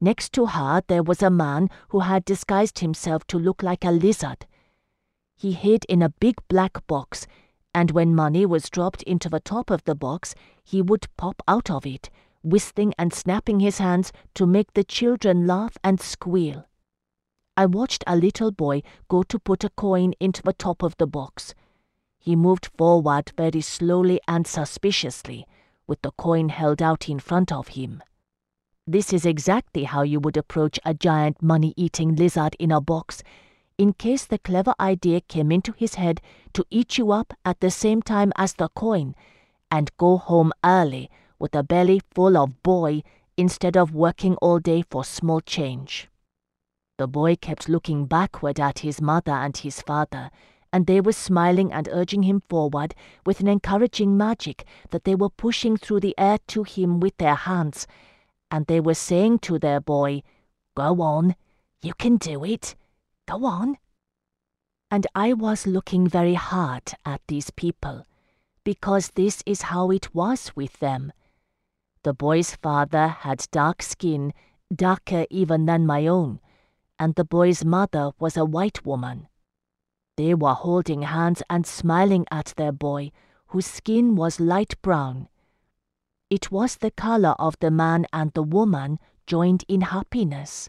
Next to her there was a man who had disguised himself to look like a lizard. He hid in a big black box, and when money was dropped into the top of the box, he would pop out of it, whistling and snapping his hands to make the children laugh and squeal. I watched a little boy go to put a coin into the top of the box. He moved forward very slowly and suspiciously, with the coin held out in front of him. This is exactly how you would approach a giant money-eating lizard in a box, in case the clever idea came into his head to eat you up at the same time as the coin, and go home early with a belly full of boy instead of working all day for small change. The boy kept looking backward at his mother and his father, and they were smiling and urging him forward with an encouraging magic that they were pushing through the air to him with their hands, and they were saying to their boy, "Go on, you can do it, go on." And I was looking very hard at these people, because this is how it was with them. The boy's father had dark skin, darker even than my own, and the boy's mother was a white woman. They were holding hands and smiling at their boy, whose skin was light brown. It was the color of the man and the woman joined in happiness.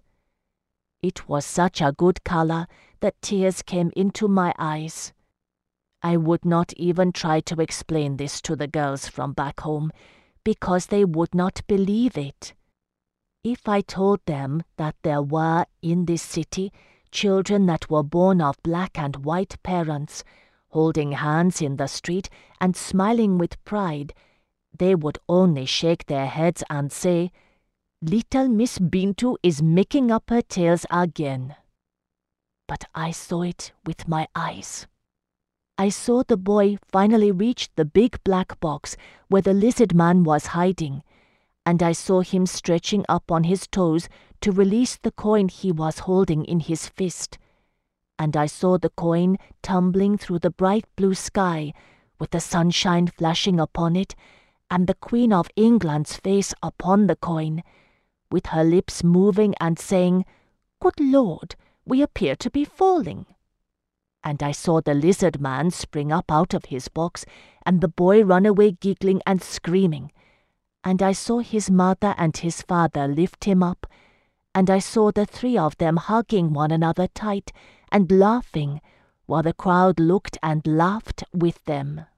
It was such a good color that tears came into my eyes. I would not even try to explain this to the girls from back home, because they would not believe it. If I told them that there were, in this city, children that were born of black and white parents, holding hands in the street and smiling with pride, they would only shake their heads and say, "Little Miss Bintu is making up her tales again." But I saw it with my eyes. I saw the boy finally reach the big black box where the lizard man was hiding, and I saw him stretching up on his toes to release the coin he was holding in his fist. And I saw the coin tumbling through the bright blue sky, with the sunshine flashing upon it, and the Queen of England's face upon the coin, with her lips moving and saying, "Good Lord, we appear to be falling." And I saw the lizard man spring up out of his box, and the boy run away giggling and screaming. And I saw his mother and his father lift him up, and I saw the three of them hugging one another tight and laughing, while the crowd looked and laughed with them.